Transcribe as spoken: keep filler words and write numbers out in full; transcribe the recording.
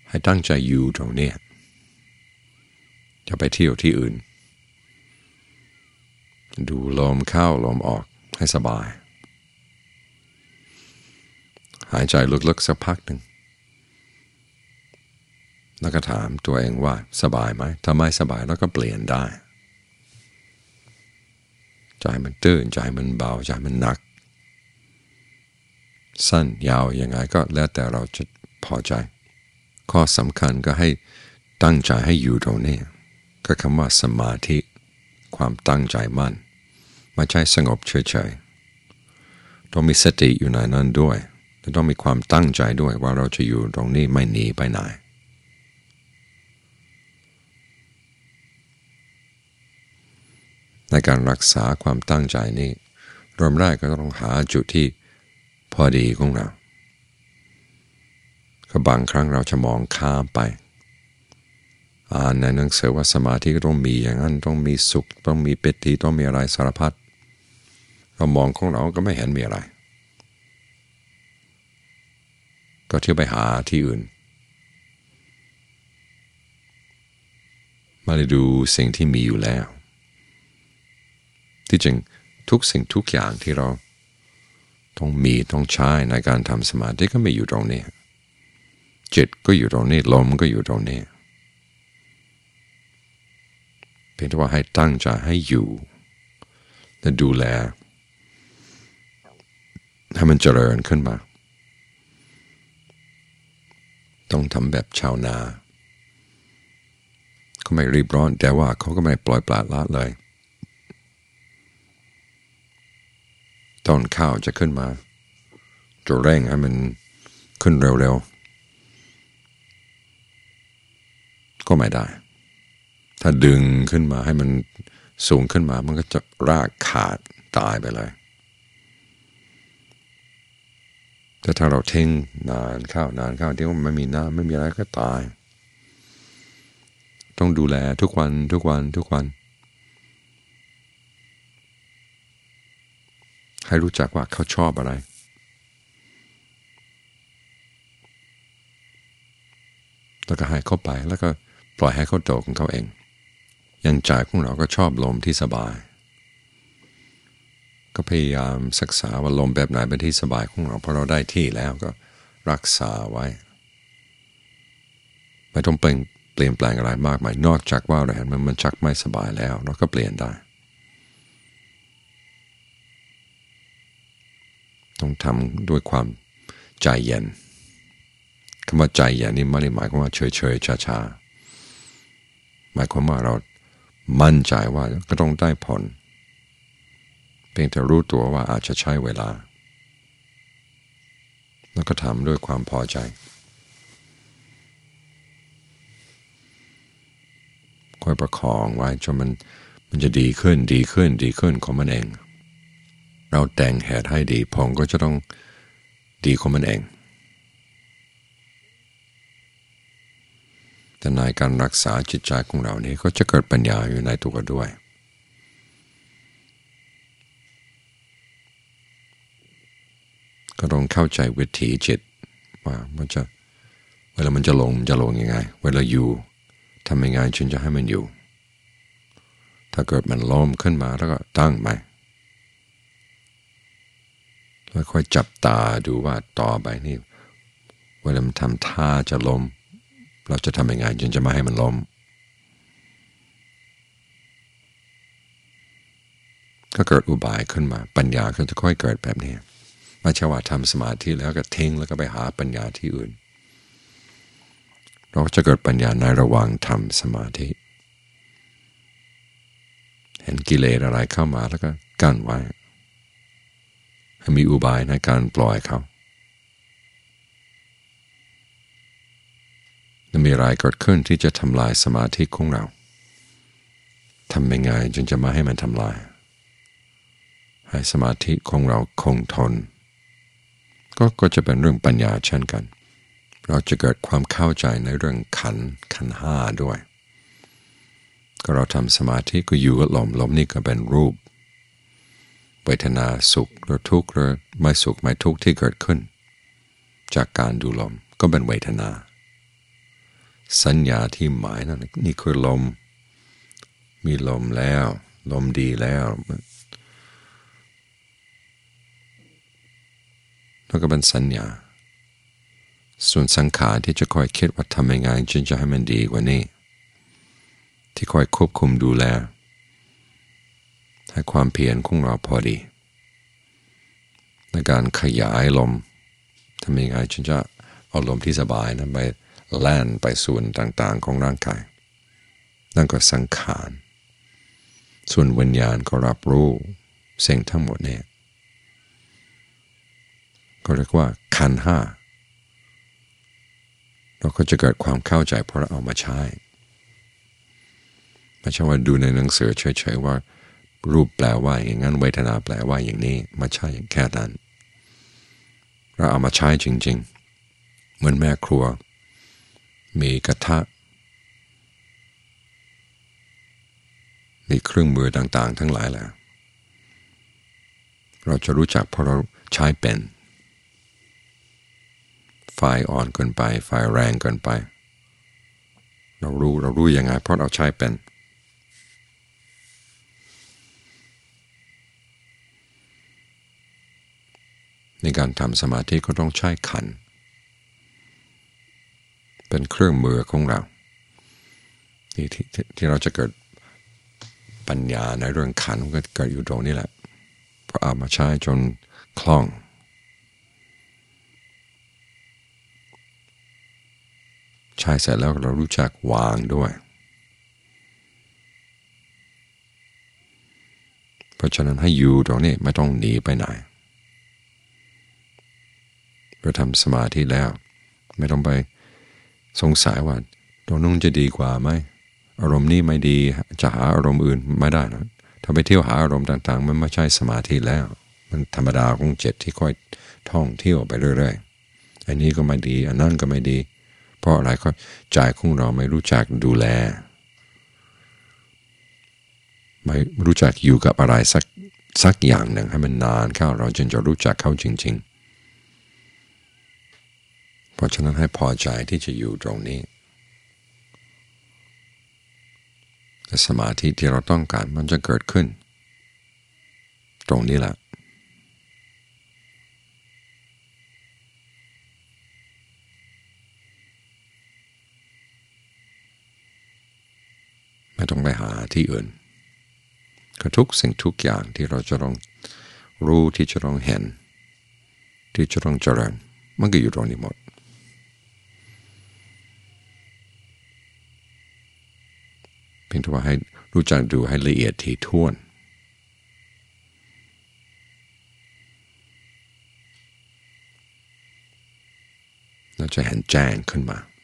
ให้ตั้งใจอยู่ตรงนี้จะไปเที่ยวที่อื่นดูลมเข้าลมออกให้สบายหายใจลึกๆสักพักหนึ่งแล้วก็ถามตัวเองว่าสบายไหมถ้าไม่สบายแล้วก็เปลี่ยนได้ใจมันตื้นใจมันเบาใจมันหนักสั้นยาวยังไงก็แล้วแต่เราจะพอใจข้อสำคัญก็ให้ตั้งใจให้อยู่ตรงนี้ก็คำว่าสมาธิความตั้งใจมั่นไม่ใช่สงบเฉยๆต้องมีสติอยู่ในนั้นด้วยและต้องมีความตั้งใจด้วยว่าเราจะอยู่ตรงนี้ไม่หนีไปไหนในการรักษาความตั้งใจนี้เริ่มแรกก็ต้องหาจุดที่พอดีของเราก็บางครั้งเราจะมองข้ามไปอ่านในหนังสือว่าสมาธิก็ต้องมีอย่างนั้นต้องมีสุขต้องมีปิติต้องมีอะไรสารพัดเรามองของเราก็ไม่เห็นมีอะไรก็เที่ยวไปหาที่อื่นมาดูสิ่งที่มีอยู่แล้วที่จริงทุกสิ่งทุกอย่างที่เราต้องมีต้องใช้ในการทำสมาธิก็มีอยู่ตรงนี้จิตก็อยู่ตรงนี้ลมก็อยู่ตรงนี้เพียงแต่ว่าให้ตั้งใจให้อยู่และดูแลให้มันเจริญขึ้นมาต้องทำแบบชาวนาก็ไม่รีบร้อนแต่ว่าเขาก็ไม่ปล่อยปละละเลยต้นข้าวจะขึ้นมาจะเร่งให้มันขึ้นเร็วๆก็ไม่ได้ถ้าดึงขึ้นมาให้มันสูงขึ้นมามันก็จะรากขาดตายไปเลยแต่ถ้าเราทิ้งนานข้าวนานข้าวที่ว่าไม่มีน้ำไม่มีอะไรก็ตายต้องดูแลทุกวันทุกวันทุกวันให้รู้จักว่าเขาชอบอะไรแล้วก็ให้เขาไปแล้วก็ปล่อยให้เขาโตของเขาเองยังใจของเราก็ชอบลมที่สบายก็พยายามศึกษาว่าลมแบบไหนเป็นที่สบายของเราพอเราได้ที่แล้วก็รักษาไว้ไม่ต้องเปลี่ยนเปลี่ยนแปลงอะไรมากมายนอกจากว่าเราเห็นมันมันชักไม่สบายแล้วเราก็เปลี่ยนได้ต้องทำด้วยความใจเย็นคำว่าใจเย็นนี่ไม่ได้หมายความว่าเฉยๆช้าๆหมายความว่าเรามั่นใจว่าก็ต้องได้ผลเพียงแต่รู้ตัวว่าอาจจะใช้เวลาแล้วก็ทำด้วยความพอใจคอยประคองไว้จนมันมันจะดีขึ้นดีขึ้นดีขึ้นของมันเองเราแต่งเหตุให้ดีผลก็จะต้องดีของมันเองแต่ในการรักษาจิตใจของเรานี้ก็จะเกิดปัญญาอยู่ในตัวด้วยก็ต้องเข้าใจวิถีจิตว่ามันจะเวลามันจะลงจะลงยังไงเวลาอยู่ทำยังไงจึงจะให้มันอยู่ถ้าเกิดมันล้มขึ้นมาแล้วก็ตั้งไหมแล้วค่อยจับตาดูว่าต่อไปนี่เวลามันทำท่าจะล้มเราจะทำยังไงจึงจะไม่ให้มันล้มก็เกิดอุบายขึ้นมาปัญญาก็จะค่อยเกิดแบบนี้ไม่ใช่ว่าทำสมาธิแล้วก็ทิ้งแล้วก็ไปหาปัญญาที่อื่นเราจะเกิดปัญญาในระหว่างทำสมาธิเห็นกิเลสอะไรเข้ามาแล้วก็กั้นไว้ให้มีอุบายในการปล่อยเขาจะมีอะไรเกิดขึ้นที่จะทำลายสมาธิของเราทำยังไงจึงจะมาให้มันทำลายให้สมาธิของเราคงทนก็ก็จะเป็นเรื่องปัญญาเช่นกันเราจะเกิดความเข้าใจในเรื่องขันธ์ขันธ์ห้าด้วยก็เราทำสมาธิก็อยู่กับลมลมนี่ก็เป็นรูปเวทนาสุขหรือทุกข์หรือไม่สุขไม่ทุกข์ที่เกิดขึ้นจากการดูลมก็เป็นเวทนาสัญญาที่หมายนั่นนี่คือลมมีลมแล้วลมดีแล้วแล้วก็เป็นสัญญาส่วนสังขารที่จะคอยคิดว่าทำยังไงจึงจะให้มันดีกว่านี้ที่คอยควบคุมดูแลให้ความเพียรของเราพอดีในการขยายลมทำยังไงจึงจะเอาลมที่สบายนั้นไปแล่นไปส่วนต่างๆของร่างกายนั่นก็สังขารส่วนวิญญาณก็รับรู้สิ่งทั้งหมดเนี่ยก็เรียกว่าขันธ์ห้าเราก็จะเกิดความเข้าใจเพราะเราเอามาใช้ไม่ใช่ว่าดูในหนังสือเฉยๆว่ารูปแปลว่าอย่างนั้นเวทนาแปลว่าอย่างนี้มาใช้อย่างแค่นั้นเราเอามาใช้จริงๆเหมือนแม่ครัวมีกระทะมีเครื่องมือต่างๆทั้งหลายแหละเราจะรู้จักเพราะเราใช้เป็นไฟอ่อนเกินไปไฟแรงเกินไปเรารู้เรารู้ยังไงเพราะเราใช้เป็นในการทำสมาธิก็ต้องใช้ขันธ์เป็นเครื่องมือของเราที่ที่ที่เราจะเกิดปัญญาในเรื่องขันธ์ก็เกิดอยู่ตรงนี้แหละเพราะเอามาใช้จนคล่องใช้เสร็จแล้วเรารู้จักวางด้วยเพราะฉะนั้นให้อยู่ตรงนี้ไม่ต้องหนีไปไหนเราทำสมาธิแล้วไม่ต้องไปสงสัยว่าตรงนู้นจะดีกว่าไหมอารมณ์นี้ไม่ดีจะหาอารมณ์อื่นไม่ได้นะถ้าไปเที่ยวหาอารมณ์ต่างๆมันไม่ใช่สมาธิแล้วมันธรรมดาของจิตที่ค่อยท่องเที่ยวไปเรื่อยๆอันนี้ก็ไม่ดีอันนั้นก็ไม่ดีเพราะอะไรก็ใจของเราไม่รู้จักดูแลไม่รู้จักอยู่กับอะไรสักสักอย่างหนึ่งให้มันนานเข้าเราจึงจะรู้จักเขาจริงๆเพราะฉะนั้นให้พอใจที่จะอยู่ตรงนี้สมาธิที่เราต้องการมันจะเกิดขึ้นตรงนี้แหละไม่ต้องไปหาที่อื่นก็ทุกสิ่งทุกอย่างที่เราจะต้องรู้ที่จะต้องเห็นที่จะต้องเจริญมันก็อยู่ตรงนี้หมดเพียงแต่ว่าให้รู้จักดูให้ละเอียดถี่ถ้วนเราจะเห็นแจ้งขึ้นมา